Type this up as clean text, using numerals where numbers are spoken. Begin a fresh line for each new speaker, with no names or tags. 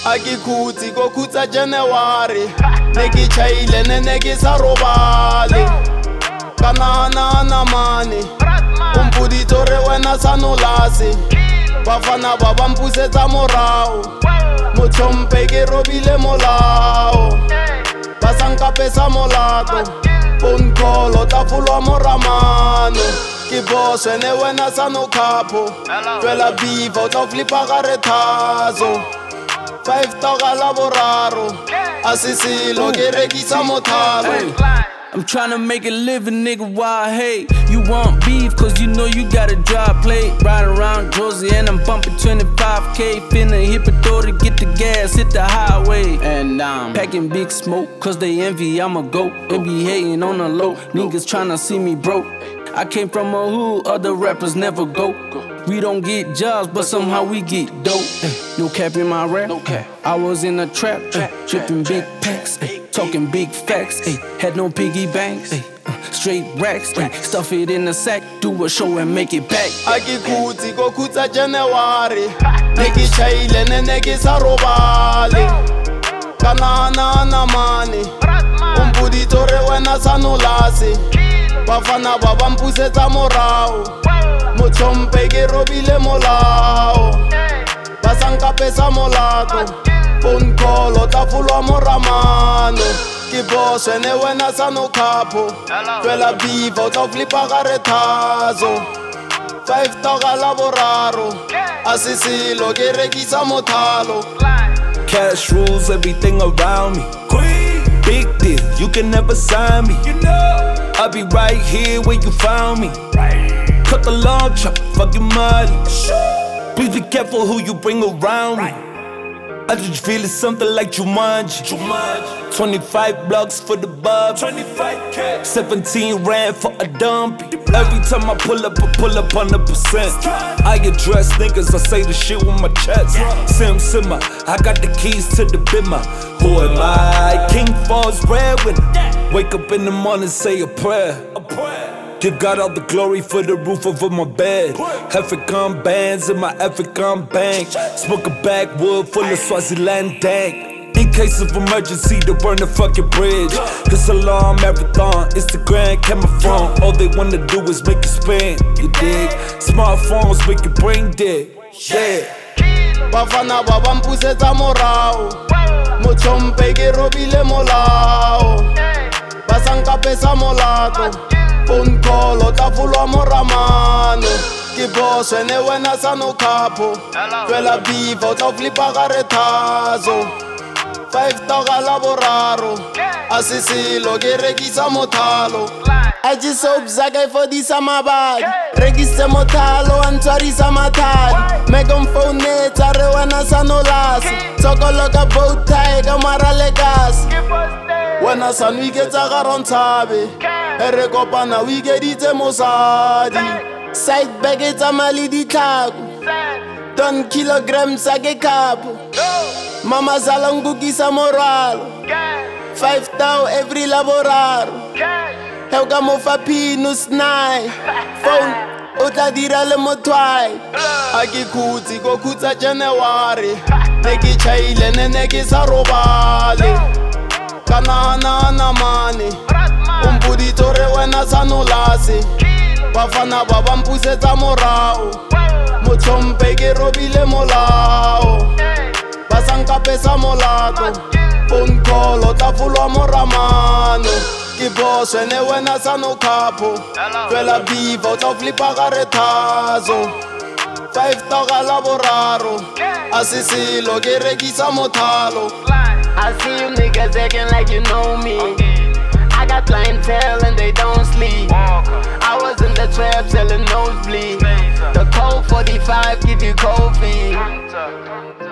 a ke khutsi ko khutsa January ne ke chaile ne ke sa robale ka nahana mane o mpoditse re wena sanolase bafana ba ba mpusetsa morao motlhompe ke robile molao ba sankapesa molato phone call o tla folwa moramano ke boss ne wena sanokhapo twela beef o tla flipa ka rethazo 5 toga la boraro a sisilo ke rekisa mothalo.
I'm tryna make a living, nigga, why I hate? You want beef, cause you know you got a dry plate. Ride around Josie and I'm bumping 25K. Finna hit Pato to get the gas, hit the highway. And I'm packing big smoke, cause they envy, I'm a goat. And be hating on the low, niggas tryna see me broke. I came from a hood, other rappers never go. We don't get jobs, but somehow we get dope. No cap in my rap, I was in a trap, dripping big packs, talking big facts. Had no piggy banks, straight racks, stuff it in a sack, do a show and make it back.
A ke khutsi ko khutsa January ne ke chaile ne ke sa robale ka nahana mane o mpoditse re wena sanolase bafana ba ba mpusetsa morao motlhompe ke robile molao ba sankapesa molato phone call o tla folwa moramano ke boss ne wena sanokhapo twela beef o tla flipa ka rethazo 5 toga la boraro a sisilo ke rekisa mothalo.
Cash rules everything around me. Big deal, you can never sign me. I'll be right here where you found me. Cut the long chop, fuck your money. Please be careful who you bring around me. I just feel it's something like Jumanji. 25 blocks for the bub. 17 rand for a dumpy. Every time I pull up 100%. I address niggas, I say the shit with my chest. Simmer, I got the keys to the bimmer. Who am I? King Falls breadwinner. Wake up in the morning, say a prayer. Give God all the glory for the roof over my bed. African bands in my African bank. Smoke a backwood full of Swaziland dank. In case of emergency, to burn the fucking bridge. It's a long marathon, Instagram, camera phone. All they wanna do is make you spin, you dig? Smartphones make your brain dead, yeah.
Bafana ba ba mpusetsa morao motlhompe ke robile molao ba sankapesa molato phone call o tla folwa moramano ke boss ne wena sanokhapo twela beef o tla flipa ka rethazo 5 toga la boraro a sisilo ke rekisa mothalo. I just hope Zagai for this amabag regise mothalo a ntshwarisa mathadi make on phone netsa re wena sanolase tsokoloka bow tie ka mara le gas wena san o iketsa ka rontshabe re kopana o ikeditse mosadi side bag e tsamaya le ditlhako 10 kilograms a ke khapo mama zala ngukisa morwalo 5 tau every laboraro heuka mofa pinus 9 phone o tla dira le mothwai a ke khutsi ko khutsa January ne ke chaile ne ke sa robale ka nahana mane o mpoditse re wena sanolase bafana ba ba mpusetsa morao motlhompe ke robile molao ba sankapesa molato phone call o tla folwa moramano ke boss ne wena sanokhapo twela beef o tla flipa ka rethazo 5 toga la boraro a sisilo ke rekisa mothalo.
I see you niggas acting like you know me. I got clientele and they don't sleep. I was in the trap selling nosebleed. The cold 45 give you cold feet.